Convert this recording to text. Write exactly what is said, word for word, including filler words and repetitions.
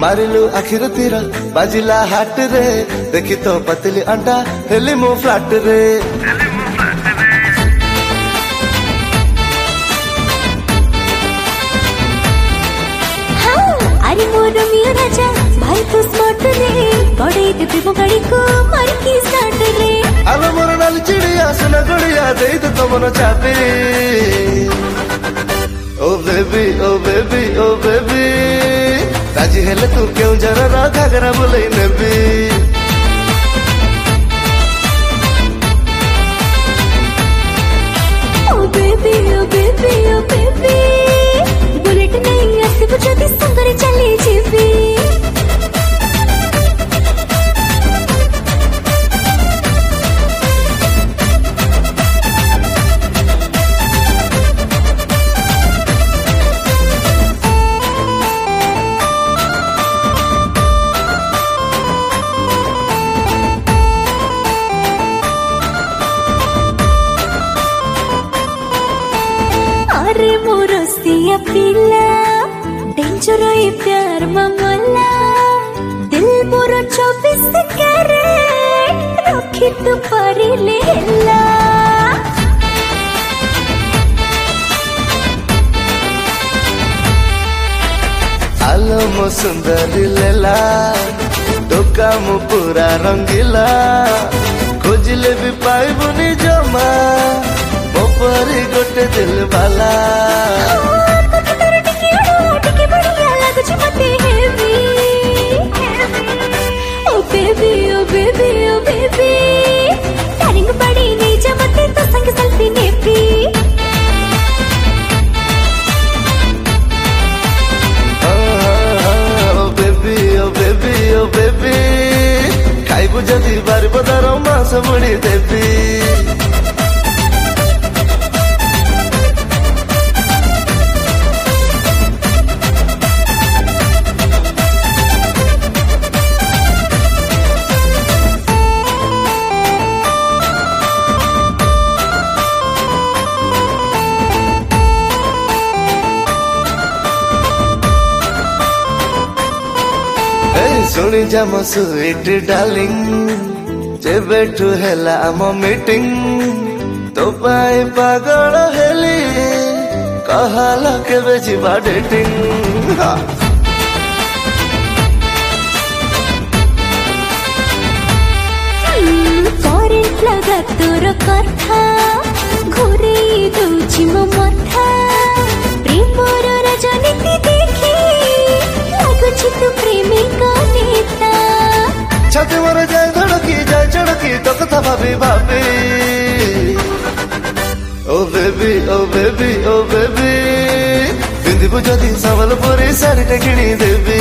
मारिलु आखिर तीर बाजिला हाट रे देखी तो पतली अंडा हेली मो फ्लाट रे अरे मोर मिया राजा भाई तू स्मार्ट रे बड़े देबे मो गाड़ी को मार की स्टार्ट रे आलो मोर नाल चिड़िया सुना गुड़िया दे दे तो मनो चाबी oh baby oh baby oh baby राजी हेले तू क्यों जरा घाघरा बोले नेबी oh baby oh baby oh baby bullet नहीं आसिबो जदी संगरे चली जीबी अरे मोरसिया पिला डेंजर ये प्यार मामला दिल मोर चौबीस कैरेट रखी तू परी लेला आलो मो सुंदरी लेला तो काम पूरा रंगीला खोजिले भी पाइबुनी जमा मोपरी गोटे दिल वाला oh baby oh baby oh baby darling बड़ी नहीं जमते तो संग सेल्फी नेपी oh baby oh baby oh baby खाइबु जदी बारी बदार मास मुड़ी देबी सुनी जा मो स्वीट डार्लिंग जेबेठु हेला आमो मीटिंग तो पाए पागल हेली कहाला केबे जिबा डेटिंग करेंट लगा तोर कथा घोरे दउछि मो मथा प्रेमर राजनीति देखी लागुछि तू प्रेमिक नेता छाती मोर जाए धड़की जाए चढ़की तो कथा भाभी भाभी oh baby oh baby oh baby पिंधिबु जदी संबलपुरी साड़ी टे किणी देबी।